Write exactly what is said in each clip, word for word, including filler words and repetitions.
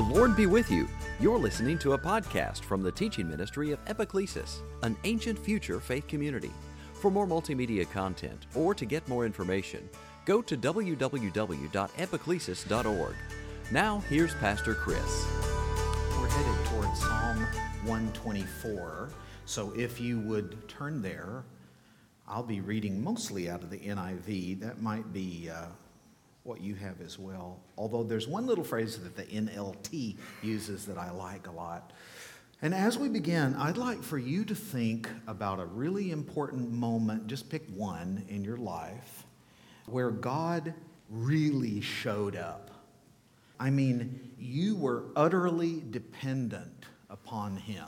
The Lord be with you. You're listening to a podcast from the teaching ministry of Epiclesis, an ancient future faith community. For more multimedia content or to get more information, go to w w w dot epiclesis dot org. Now, here's Pastor Chris. We're headed towards Psalm one twenty-four, so if you would turn there, I'll be reading mostly out of the N I V. That might be uh, what you have as well. Although there's one little phrase that the N L T uses that I like a lot. And as we begin, I'd like for you to think about a really important moment, just pick one in your life, where God really showed up. I mean, you were utterly dependent upon Him.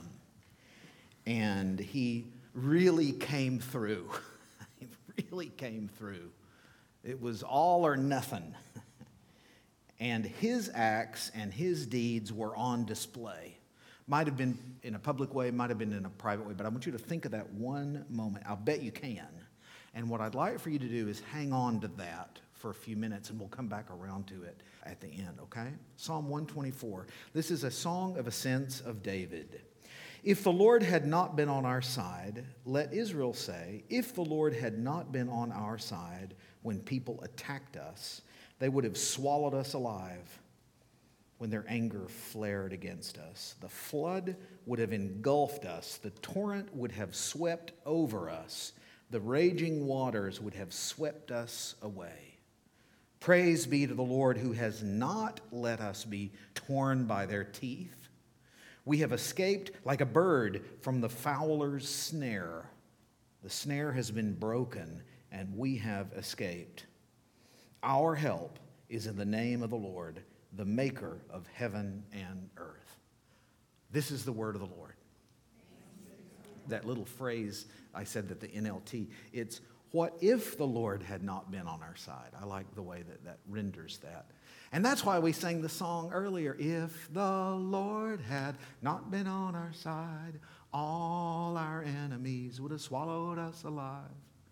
And He really came through. He really came through. It was all or nothing. And His acts and His deeds were on display. Might have been in a public way, might have been in a private way, but I want you to think of that one moment. I'll bet you can. And what I'd like for you to do is hang on to that for a few minutes, and we'll come back around to it at the end, okay? Psalm one twenty-four. This is a song of ascents of David. If the Lord had not been on our side, let Israel say, if the Lord had not been on our side when people attacked us, they would have swallowed us alive when their anger flared against us. The flood would have engulfed us. The torrent would have swept over us. The raging waters would have swept us away. Praise be to the Lord who has not let us be torn by their teeth. We have escaped like a bird from the fowler's snare. The snare has been broken, and we have escaped. Our help is in the name of the Lord, the maker of heaven and earth. This is the word of the Lord. That little phrase I said that the N L T, it's what if the Lord had not been on our side? I like the way that that renders that. And that's why we sang the song earlier, if the Lord had not been on our side, all our enemies would have swallowed us alive.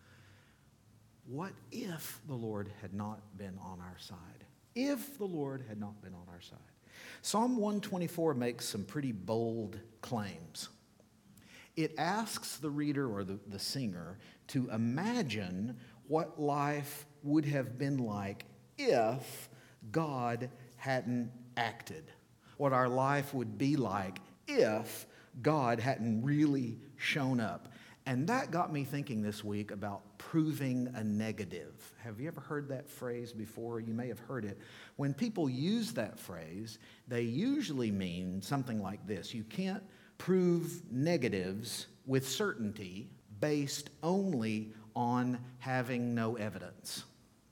What if the Lord had not been on our side? If the Lord had not been on our side. Psalm one twenty-four makes some pretty bold claims. It asks the reader or the, the singer to imagine what life would have been like if God hadn't acted. What our life would be like if God hadn't really shown up. And that got me thinking this week about proving a negative. Have you ever heard that phrase before? You may have heard it. When people use that phrase, they usually mean something like this. You can't prove negatives with certainty based only on having no evidence.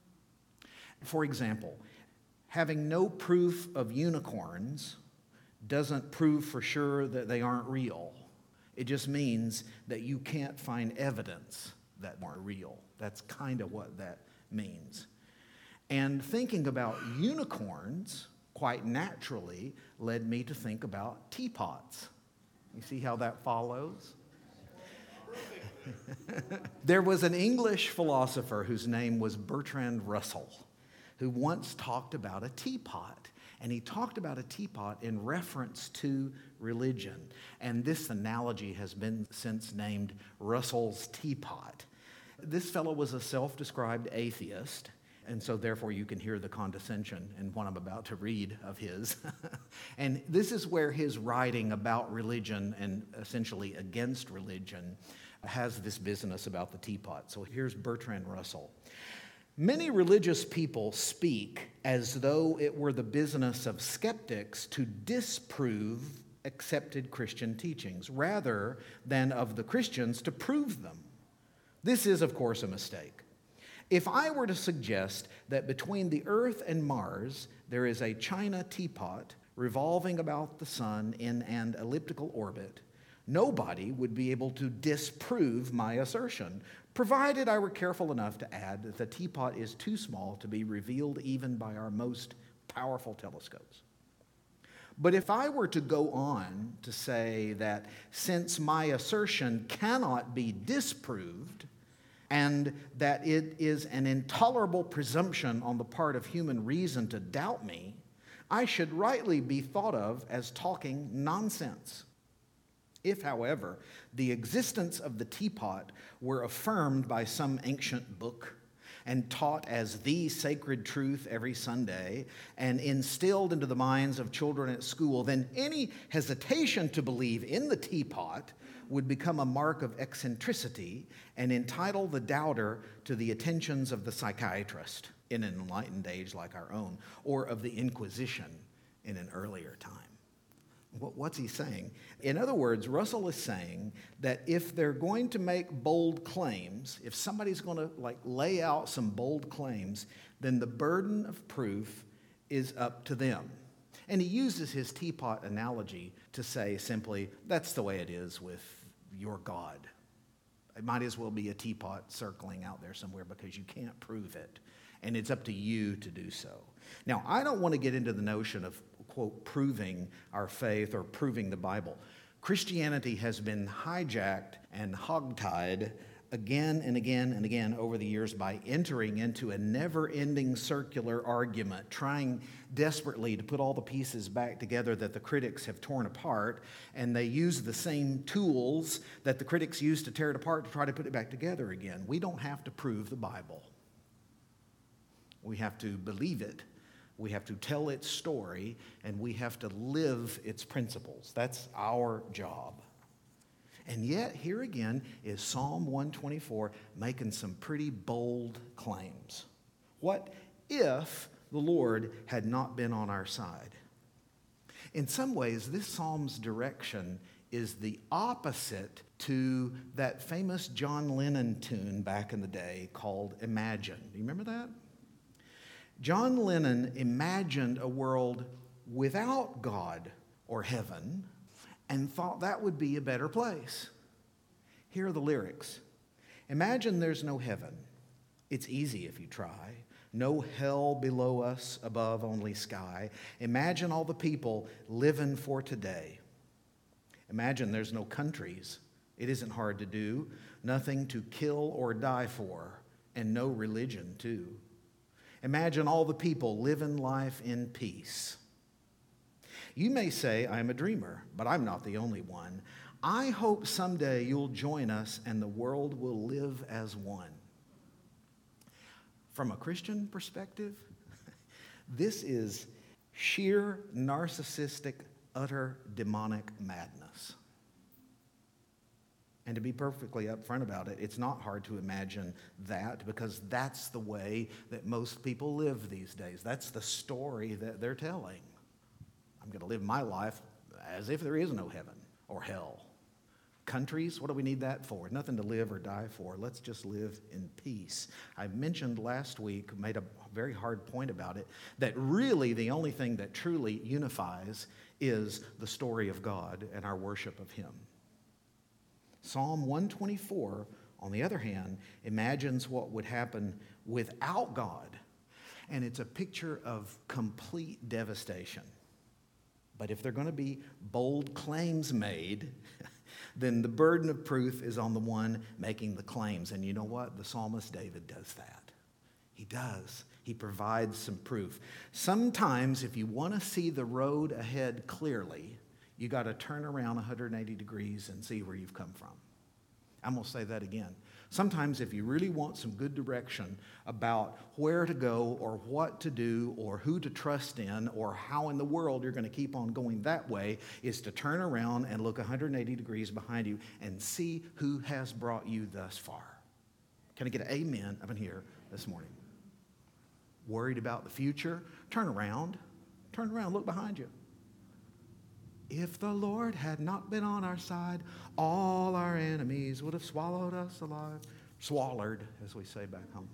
For example, having no proof of unicorns doesn't prove for sure that they aren't real. It just means that you can't find evidence that aren't real. That's kind of what that means. And thinking about unicorns quite naturally led me to think about teapots. You see how that follows? There was an English philosopher whose name was Bertrand Russell, who once talked about a teapot. And he talked about a teapot in reference to religion. And this analogy has been since named Russell's teapot. This fellow was a self-described atheist, and so therefore you can hear the condescension in what I'm about to read of his. And this is where his writing about religion and essentially against religion has this business about the teapot. So here's Bertrand Russell. Many religious people speak as though it were the business of skeptics to disprove accepted Christian teachings, rather than of the Christians to prove them. This is, of course, a mistake. If I were to suggest that between the Earth and Mars there is a china teapot revolving about the sun in an elliptical orbit, nobody would be able to disprove my assertion, provided I were careful enough to add that the teapot is too small to be revealed even by our most powerful telescopes. But if I were to go on to say that since my assertion cannot be disproved, and that it is an intolerable presumption on the part of human reason to doubt me, I should rightly be thought of as talking nonsense. If, however, the existence of the teapot were affirmed by some ancient book and taught as the sacred truth every Sunday and instilled into the minds of children at school, then any hesitation to believe in the teapot would become a mark of eccentricity and entitle the doubter to the attentions of the psychiatrist in an enlightened age like our own, or of the Inquisition in an earlier time. What's he saying? In other words, Russell is saying that if they're going to make bold claims, if somebody's going to like lay out some bold claims, then the burden of proof is up to them. And he uses his teapot analogy to say simply, that's the way it is with your God. It might as well be a teapot circling out there somewhere because you can't prove it. And it's up to you to do so. Now, I don't want to get into the notion of, quote, proving our faith or proving the Bible. Christianity has been hijacked and hogtied again and again and again over the years by entering into a never-ending circular argument, trying desperately to put all the pieces back together that the critics have torn apart, and they use the same tools that the critics used to tear it apart to try to put it back together again. We don't have to prove the Bible. We have to believe it. We have to tell its story, and we have to live its principles. That's our job. And yet, here again is Psalm one twenty-four making some pretty bold claims. What if the Lord had not been on our side? In some ways, this psalm's direction is the opposite to that famous John Lennon tune back in the day called Imagine. Do you remember that? John Lennon imagined a world without God or heaven and thought that would be a better place. Here are the lyrics. Imagine there's no heaven. It's easy if you try. No hell below us, above only sky. Imagine all the people living for today. Imagine there's no countries. It isn't hard to do. Nothing to kill or die for, and no religion too. Imagine all the people living life in peace. You may say, I'm a dreamer, but I'm not the only one. I hope someday you'll join us and the world will live as one. From a Christian perspective, this is sheer narcissistic, utter demonic madness. And to be perfectly upfront about it, it's not hard to imagine that because that's the way that most people live these days. That's the story that they're telling. I'm going to live my life as if there is no heaven or hell. Countries, what do we need that for? Nothing to live or die for. Let's just live in peace. I mentioned last week, made a very hard point about it, that really the only thing that truly unifies is the story of God and our worship of Him. Psalm one twenty-four, on the other hand, imagines what would happen without God. And it's a picture of complete devastation. But if there are going to be bold claims made, then the burden of proof is on the one making the claims. And you know what? The psalmist David does that. He does. He provides some proof. Sometimes, if you want to see the road ahead clearly, you got to turn around one hundred eighty degrees and see where you've come from. I'm going to say that again. Sometimes if you really want some good direction about where to go or what to do or who to trust in or how in the world you're going to keep on going that way, is to turn around and look one hundred eighty degrees behind you and see who has brought you thus far. Can I get an amen up in here this morning? Worried about the future? Turn around. Turn around. Look behind you. If the Lord had not been on our side, all our enemies would have swallowed us alive. Swallowed, as we say back home.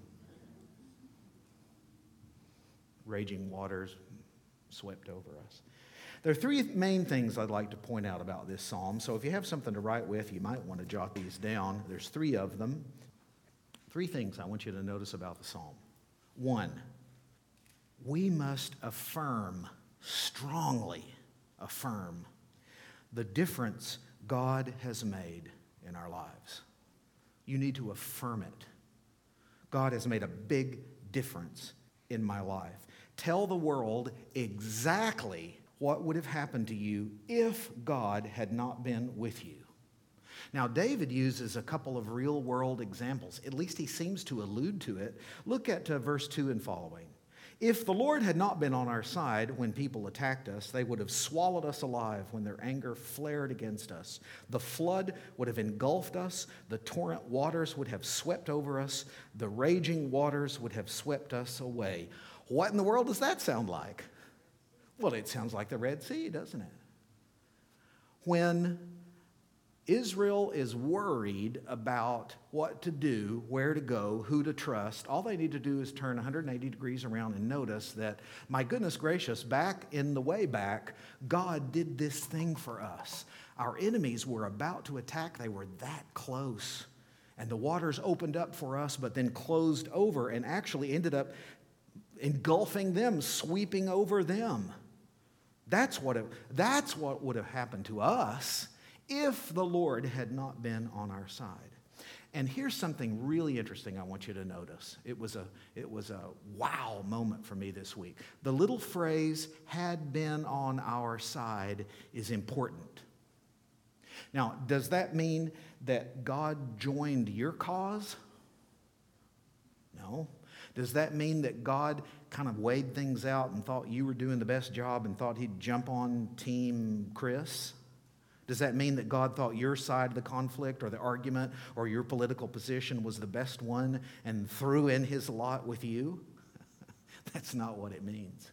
Raging waters swept over us. There are three main things I'd like to point out about this psalm. So if you have something to write with, you might want to jot these down. There's three of them. Three things I want you to notice about the psalm. One, we must affirm strongly affirm the difference God has made in our lives. You need to affirm it. God has made a big difference in my life. tell the world exactly what would have happened to you if God had not been with you. Now, David uses a couple of real-world examples. At least he seems to allude to it. Look at uh, verse two and following. If the Lord had not been on our side when people attacked us, they would have swallowed us alive when their anger flared against us. The flood would have engulfed us. The torrent waters would have swept over us. The raging waters would have swept us away. What in the world does that sound like? Well, it sounds like the Red Sea, doesn't it? When Israel is worried about what to do, where to go, who to trust, all they need to do is turn one hundred eighty degrees around and notice that, my goodness gracious, back in the way back, God did this thing for us. Our enemies were about to attack. They were that close. And the waters opened up for us, but then closed over and actually ended up engulfing them, sweeping over them. That's what it, that's what would have happened to us if the Lord had not been on our side. And here's something really interesting I want you to notice. It was a, it was a wow moment for me this week. The little phrase, had been on our side, is important. Now, does that mean that God joined your cause? No. Does that mean that God kind of weighed things out and thought you were doing the best job and thought he'd jump on Team Chris? Does that mean that God thought your side of the conflict or the argument or your political position was the best one and threw in his lot with you? That's not what it means.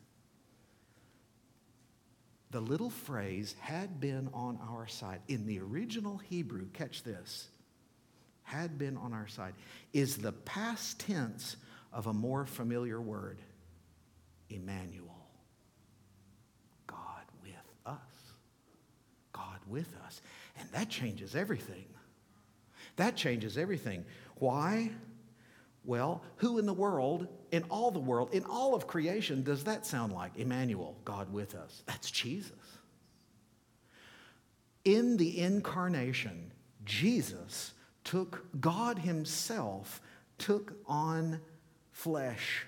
The little phrase, had been on our side, in the original Hebrew, catch this, had been on our side, is the past tense of a more familiar word, Emmanuel. God with us. God with us. And that changes everything. That changes everything. Why? Well, who in the world, in all the world, in all of creation, does that sound like? Emmanuel, God with us. That's Jesus. In the incarnation, Jesus took, God himself took on flesh.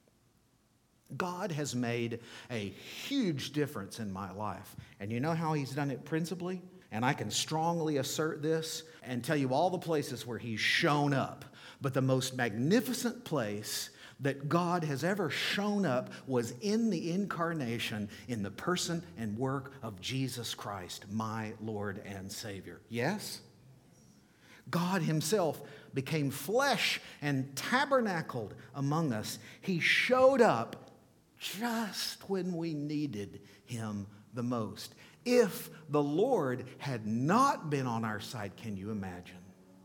God has made a huge difference in my life. And you know how he's done it principally? And I can strongly assert this and tell you all the places where he's shown up. But the most magnificent place that God has ever shown up was in the incarnation, in the person and work of Jesus Christ, my Lord and Savior. Yes? God himself became flesh and tabernacled among us. He showed up just when we needed him the most. If the Lord had not been on our side, can you imagine?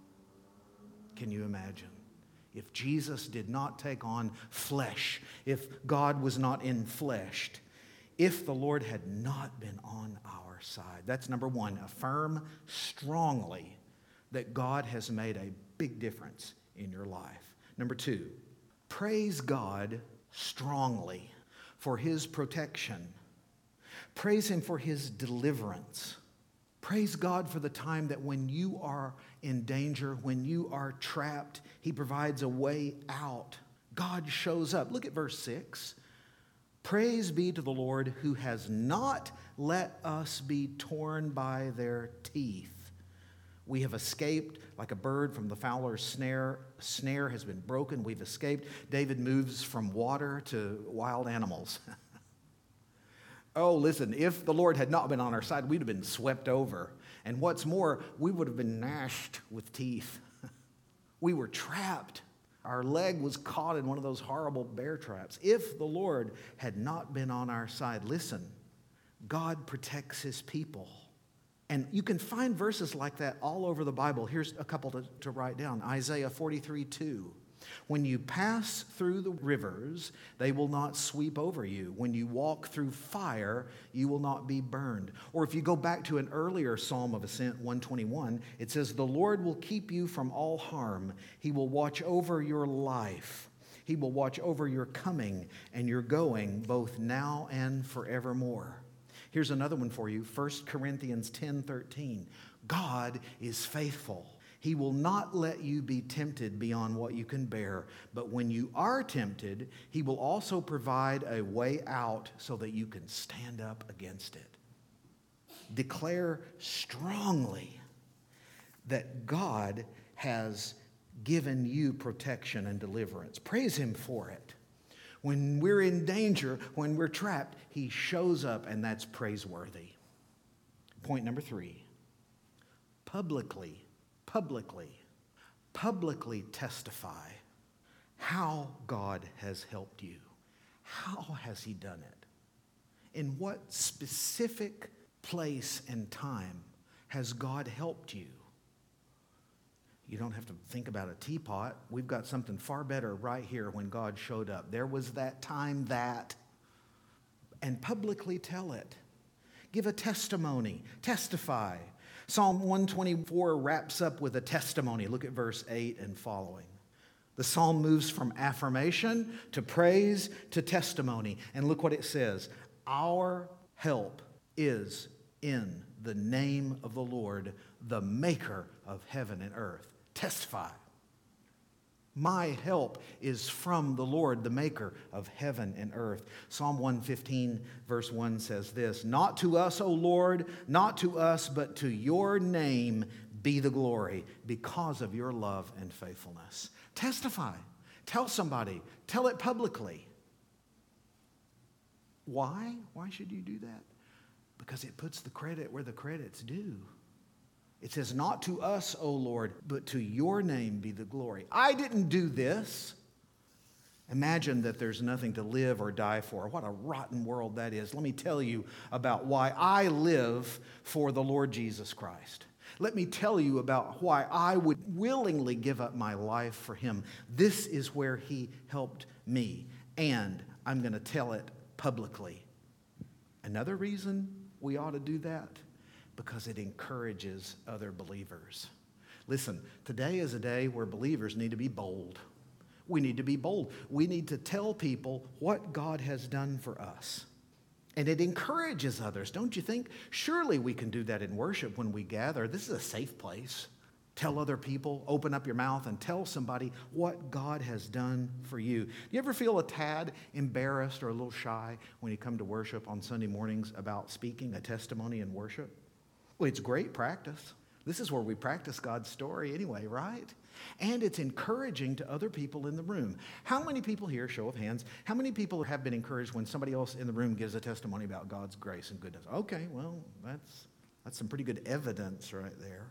Can you imagine? If Jesus did not take on flesh, if God was not enfleshed, if the Lord had not been on our side. That's number one. Affirm strongly that God has made a big difference in your life. Number two, praise God strongly for his protection. Praise him for his deliverance. Praise God for the time that when you are in danger, when you are trapped, he provides a way out. God shows up. Look at verse six. Praise be to the Lord who has not let us be torn by their teeth. We have escaped like a bird from the fowler's snare. A snare has been broken. We've escaped. David moves from water to wild animals. Oh, listen, if the Lord had not been on our side, we'd have been swept over. And what's more, we would have been gnashed with teeth. We were trapped. Our leg was caught in one of those horrible bear traps. If the Lord had not been on our side, listen, God protects his people. And you can find verses like that all over the Bible. Here's a couple to, to write down. Isaiah forty-three two. When you pass through the rivers, they will not sweep over you. When you walk through fire, you will not be burned. Or if you go back to an earlier Psalm of Ascent, one twenty-one, it says, the Lord will keep you from all harm. He will watch over your life. He will watch over your coming and your going, both now and forevermore. Here's another one for you, First Corinthians ten thirteen. God is faithful. He will not let you be tempted beyond what you can bear. But when you are tempted, he will also provide a way out so that you can stand up against it. Declare strongly that God has given you protection and deliverance. Praise him for it. When we're in danger, when we're trapped, he shows up, and that's praiseworthy. Point number three, publicly, publicly, publicly testify how God has helped you. How has he done it? In what specific place and time has God helped you? You don't have to think about a teapot. We've got something far better right here when God showed up. There was that time that, and publicly tell it. Give a testimony. Testify. Psalm one twenty-four wraps up with a testimony. Look at verse eight and following. The psalm moves from affirmation to praise to testimony. And look what it says. Our help is in the name of the Lord, the maker of heaven and earth. Testify. My help is from the Lord, the maker of heaven and earth. Psalm one fifteen verse one says this, not to us, O Lord, not to us, but to your name be the glory because of your love and faithfulness. Testify. Tell somebody. Tell it publicly. Why? Why should you do that? Because it puts the credit where the credit's due. It says, not to us, O Lord, but to your name be the glory. I didn't do this. Imagine that there's nothing to live or die for. What a rotten world that is. Let me tell you about why I live for the Lord Jesus Christ. Let me tell you about why I would willingly give up my life for him. This is where he helped me, and I'm going to tell it publicly. Another reason we ought to do that, because it encourages other believers. Listen, today is a day where believers need to be bold. We need to be bold. We need to tell people what God has done for us. And it encourages others, don't you think? Surely we can do that in worship when we gather. This is a safe place. Tell other people, open up your mouth and tell somebody what God has done for you. Do you ever feel a tad embarrassed or a little shy when you come to worship on Sunday mornings about speaking a testimony in worship? Well, it's great practice. This is where we practice God's story anyway, right? And it's encouraging to other people in the room. How many people here, show of hands, how many people have been encouraged when somebody else in the room gives a testimony about God's grace and goodness? Okay, well, that's, that's some pretty good evidence right there.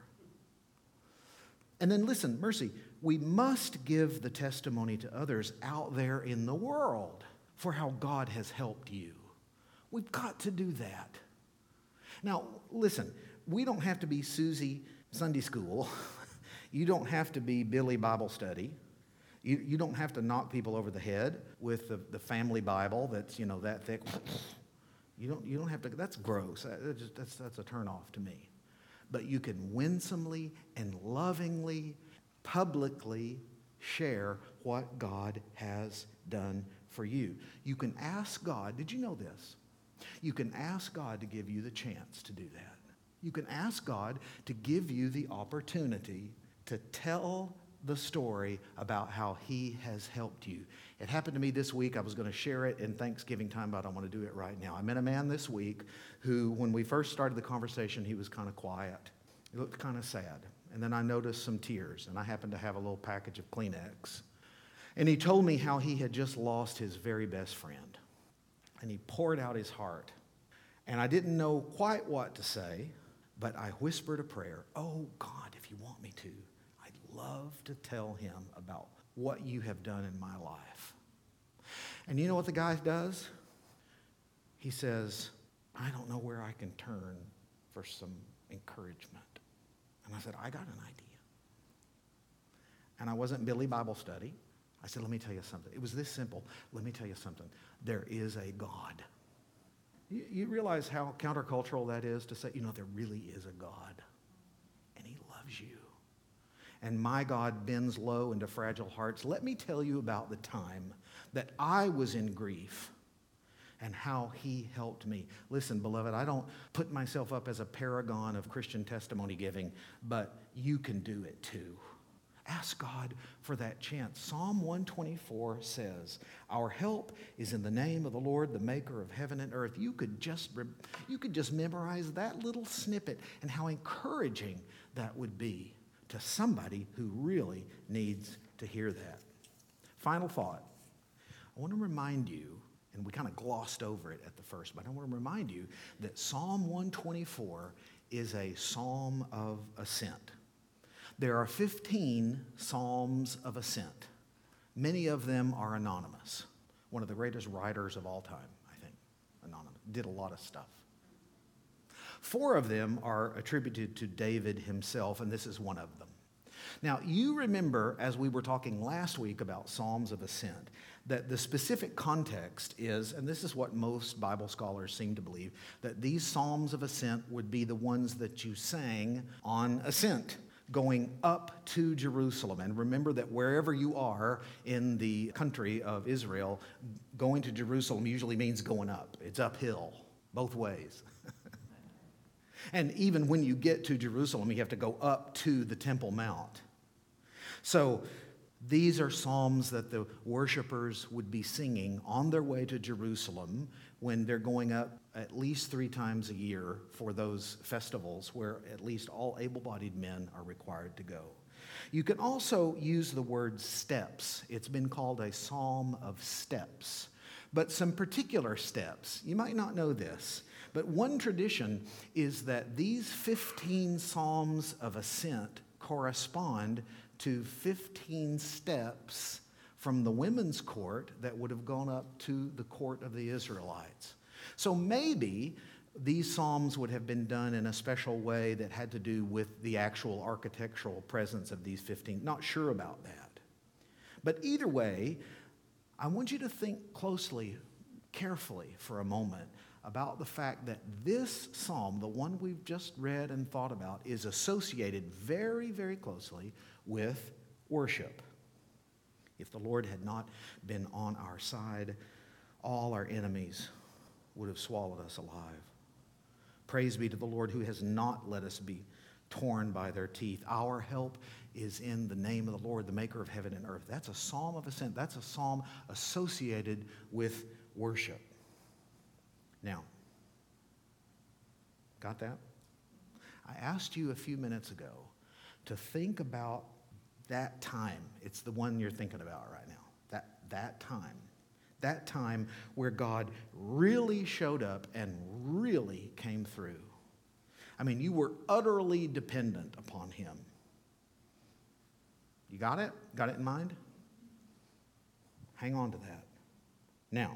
And then listen, mercy, we must give the testimony to others out there in the world for how God has helped you. We've got to do that. Now, listen, we don't have to be Susie Sunday School. You don't have to be Billy Bible Study. You, you don't have to knock people over the head with the, the family Bible that's, you know, that thick. You don't, you don't have to, that's gross. That just, that's, that's a turnoff to me. But you can winsomely and lovingly, publicly share what God has done for you. You can ask God, did you know this? You can ask God to give you the chance to do that. You can ask God to give you the opportunity to tell the story about how he has helped you. It happened to me this week. I was going to share it in Thanksgiving time, but I want to do it right now. I met a man this week who, when we first started the conversation, he was kind of quiet. He looked kind of sad. And then I noticed some tears, and I happened to have a little package of Kleenex. And he told me how he had just lost his very best friend. And he poured out his heart. And I didn't know quite what to say, but I whispered a prayer. Oh, God, if you want me to, I'd love to tell him about what you have done in my life. And you know what the guy does? He says, I don't know where I can turn for some encouragement. And I said, I got an idea. And I wasn't Billy Bible Study. I said, let me tell you something. It was this simple. Let me tell you something. There is a God. You, you realize how countercultural that is to say, you know, there really is a God. And he loves you. And my God bends low into fragile hearts. Let me tell you about the time that I was in grief. and how he helped me. Listen, beloved, I don't put myself up as a paragon of Christian testimony giving, but you can do it too. Ask God for that chance. Psalm one twenty-four says, our help is in the name of the Lord, the maker of heaven and earth. You could just, you could just memorize that little snippet and how encouraging that would be to somebody who really needs to hear that. Final thought. I want to remind you, and we kind of glossed over it at the first, but I want to remind you that Psalm one twenty-four is a psalm of ascent. There are fifteen psalms of ascent. Many of them are anonymous. One of the greatest writers of all time, I think, anonymous, did a lot of stuff. Four of them are attributed to David himself, and this is one of them. Now, you remember, as we were talking last week about Psalms of Ascent, that the specific context is, and this is what most Bible scholars seem to believe, that these Psalms of Ascent would be the ones that you sang on ascent, going up to Jerusalem. And remember that wherever you are in the country of Israel, going to Jerusalem usually means going up. It's uphill, both ways. And even when you get to Jerusalem, you have to go up to the Temple Mount. So these are psalms that the worshipers would be singing on their way to Jerusalem when they're going up at least three times a year for those festivals where at least all able-bodied men are required to go. You can also use the word steps. It's been called a psalm of steps. But some particular steps, you might not know this, but one tradition is that these fifteen psalms of ascent correspond to fifteen steps from the women's court that would have gone up to the court of the Israelites. So maybe these psalms would have been done in a special way that had to do with the actual architectural presence of these fifteen. Not sure about that. But either way, I want you to think closely, carefully for a moment about the fact that this psalm, the one we've just read and thought about, is associated very, very closely with worship. If the Lord had not been on our side, all our enemies would have swallowed us alive. Praise be to the Lord who has not let us be torn by their teeth. Our help is in the name of the Lord, the maker of heaven and earth. That's a psalm of ascent. That's a psalm associated with worship. Now, got that? I asked you a few minutes ago to think about that time. It's the one you're thinking about right now. That, that time. That time where God really showed up and really came through. I mean, you were utterly dependent upon him. You got it? Got it in mind? Hang on to that. Now,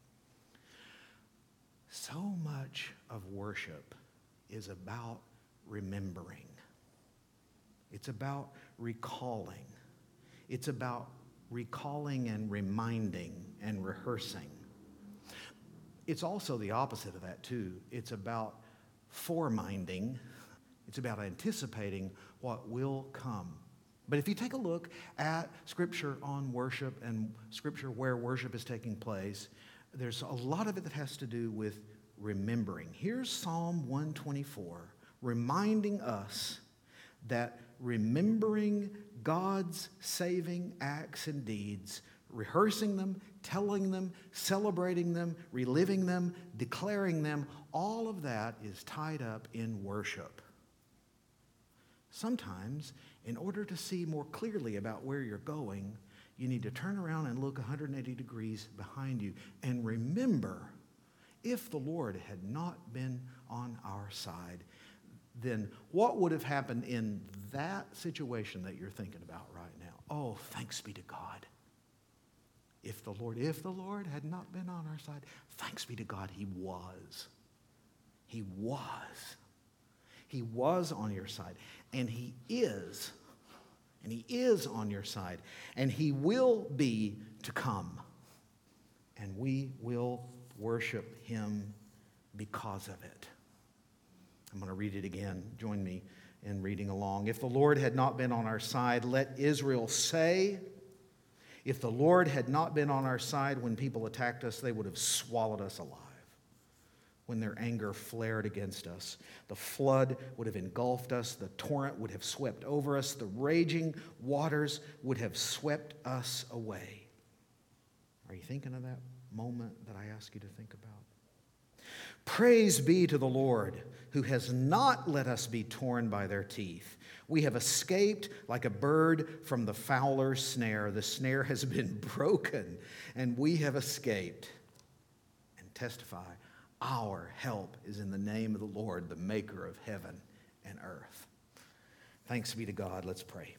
so much of worship is about remembering. It's about recalling. It's about recalling and reminding and rehearsing. It's also the opposite of that too. It's about foreminding. It's about anticipating what will come. But if you take a look at Scripture on worship and Scripture where worship is taking place, there's a lot of it that has to do with remembering. Here's Psalm one twenty-four reminding us that remembering God's saving acts and deeds, rehearsing them, telling them, celebrating them, reliving them, declaring them, all of that is tied up in worship. Sometimes, in order to see more clearly about where you're going, you need to turn around and look one hundred eighty degrees behind you and remember, if the Lord had not been on our side, then what would have happened in that situation that you're thinking about right now? Oh, thanks be to God. If the Lord, if the Lord had not been on our side, thanks be to God, he was. He was. He was on your side. And he is. And he is on your side. And he will be to come. And we will worship him because of it. I'm going to read it again. Join me in reading along. If the Lord had not been on our side, let Israel say, If the Lord had not been on our side when people attacked us, they would have swallowed us alive. When their anger flared against us, the flood would have engulfed us, the torrent would have swept over us, the raging waters would have swept us away. Are you thinking of that moment that I ask you to think about? Praise be to the Lord, who has not let us be torn by their teeth. We have escaped like a bird from the fowler's snare. The snare has been broken, and we have escaped. And testify, our help is in the name of the Lord, the maker of heaven and earth. Thanks be to God. Let's pray.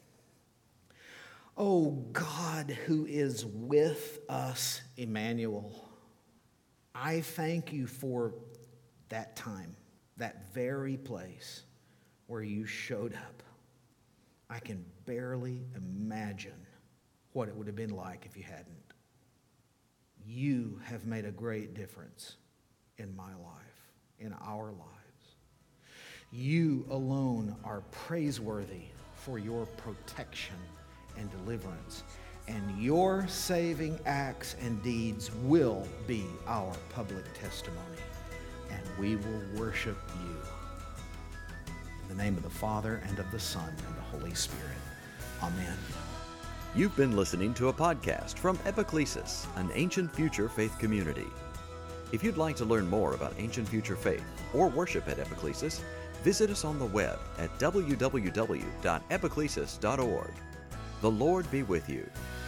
Oh God, who is with us, Emmanuel, I thank you for that time, that very place where you showed up. I can barely imagine what it would have been like if you hadn't. You have made a great difference in my life, in our lives. You alone are praiseworthy for your protection and deliverance, and your saving acts and deeds will be our public testimony, and we will worship you. In the name of the Father, and of the Son, and the Holy Spirit. Amen. You've been listening to a podcast from Epiclesis, an Ancient Future Faith community. If you'd like to learn more about Ancient Future Faith or worship at Epiclesis, visit us on the web at w w w dot epiclesis dot org. The Lord be with you.